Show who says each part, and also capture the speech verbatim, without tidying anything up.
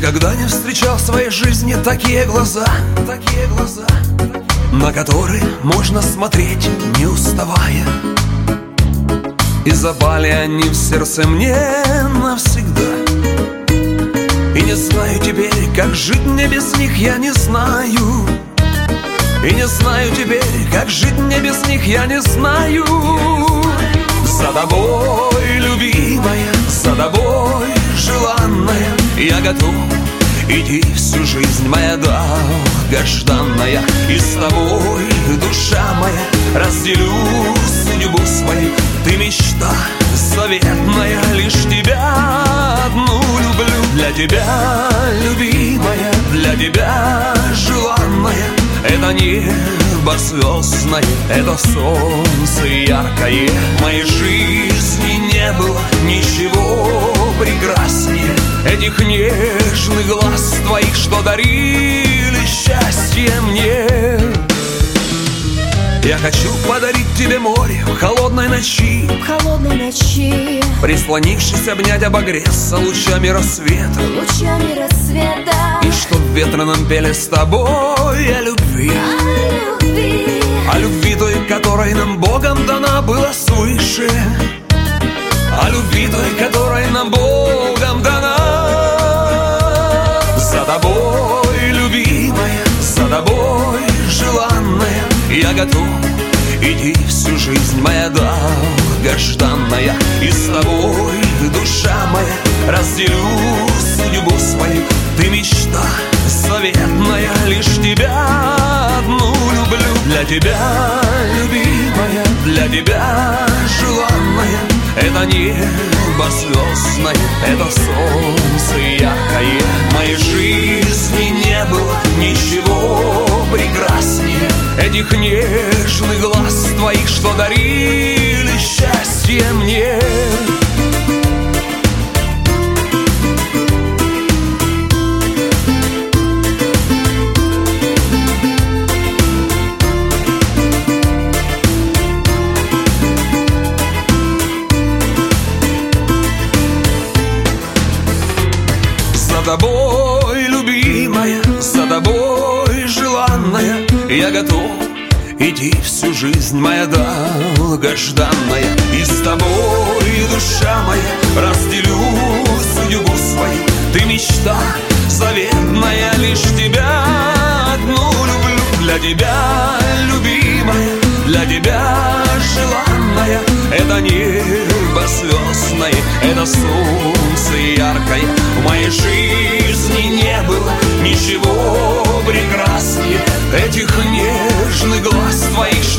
Speaker 1: Никогда не встречал в своей жизни такие глаза, такие глаза, на которые можно смотреть, не уставая. И запали они в сердце мне навсегда. И не знаю теперь, как жить мне без них, я не знаю. И не знаю теперь, как жить мне без них, я не знаю. За тобой, любимая, за тобой, желанная, я готов идти всю жизнь, моя долгожданная. И с тобой, душа моя, разделю судьбу свою. Ты мечта заветная, лишь тебя одну люблю. Для тебя, любимая, для тебя, желанная, это небо звездное, это солнце яркое. В моей жизни не было ничего прекраснее этих нежных глаз твоих, что дарили счастье мне. Я хочу подарить тебе море в холодной ночи,
Speaker 2: в холодной ночи,
Speaker 1: прислонившись, обнять, обогреться лучами рассвета,
Speaker 2: лучами рассвета.
Speaker 1: И чтоб ветры нам пели с тобой о любви,
Speaker 2: о любви,
Speaker 1: о любви той, которой нам Богом дана была свыше, о любви той, которой нам Богом дана. За тобой, любимая, за тобой, желанная, я готов идти всю жизнь, моя долгожданная. И с тобой, душа моя, разделю судьбу свою. Ты мечта заветная, лишь тебя одну люблю. Для тебя, любимая, для тебя, желанная, это небо звездное, это солнце яркое. В моей жизни не было ничего прекраснее этих нежных глаз твоих, что дарили счастье мне. За тобой, любимая, за тобой, желанная, я готов идти всю жизнь, моя долгожданная. И с тобой, душа моя, разделю судьбу свою. Ты мечта заветная, лишь тебя одну люблю. Для тебя, любимая, для тебя, желанная, это небо звездное, это солнце яркое. В моей жизни не было ничего прекраснее этих нежных глаз твоих,